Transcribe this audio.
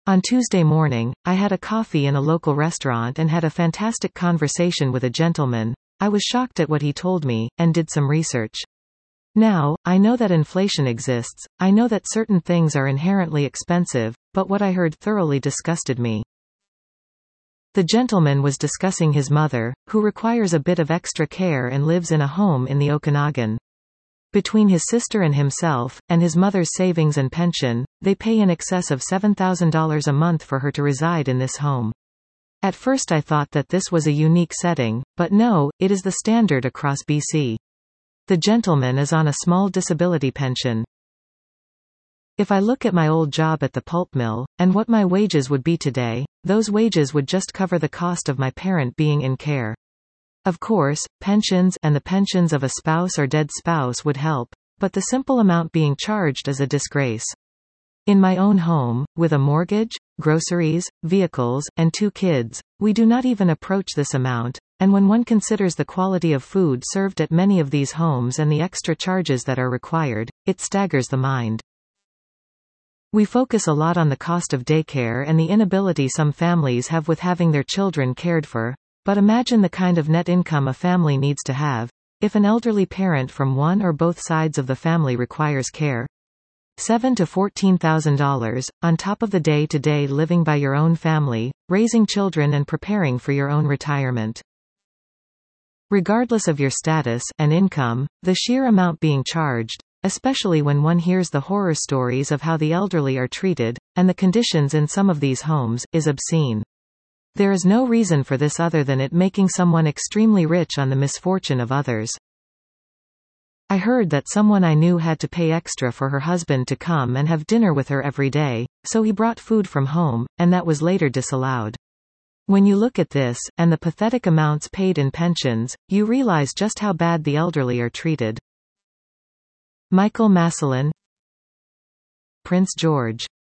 On Tuesday morning, I had a coffee in a local restaurant and had a fantastic conversation with a gentleman. I was shocked at what he told me, and did some research. Now, I know that inflation exists, I know that certain things are inherently expensive, but what I heard thoroughly disgusted me. The gentleman was discussing his mother, who requires a bit of extra care and lives in a home in the Okanagan. Between his sister and himself, and his mother's savings and pension, they pay in excess of $7,000 a month for her to reside in this home. At first I thought that this was a unique setting, but no, it is the standard across BC. The gentleman is on a small disability pension. If I look at my old job at the pulp mill, and what my wages would be today, those wages would just cover the cost of my parent being in care. Of course, pensions and the pensions of a spouse or dead spouse would help, but the simple amount being charged is a disgrace. In my own home, with a mortgage, groceries, vehicles, and 2 kids, we do not even approach this amount, and when one considers the quality of food served at many of these homes and the extra charges that are required, it staggers the mind. We focus a lot on the cost of daycare and the inability some families have with having their children cared for, but imagine the kind of net income a family needs to have, if an elderly parent from one or both sides of the family requires care. $7,000 to $14,000, on top of the day-to-day living by your own family, raising children and preparing for your own retirement. Regardless of your status and income, the sheer amount being charged, especially when one hears the horror stories of how the elderly are treated, and the conditions in some of these homes, is obscene. There is no reason for this other than it making someone extremely rich on the misfortune of others. I heard that someone I knew had to pay extra for her husband to come and have dinner with her every day, so he brought food from home, and that was later disallowed. When you look at this, and the pathetic amounts paid in pensions, you realize just how bad the elderly are treated. Michael Massillon, Prince George.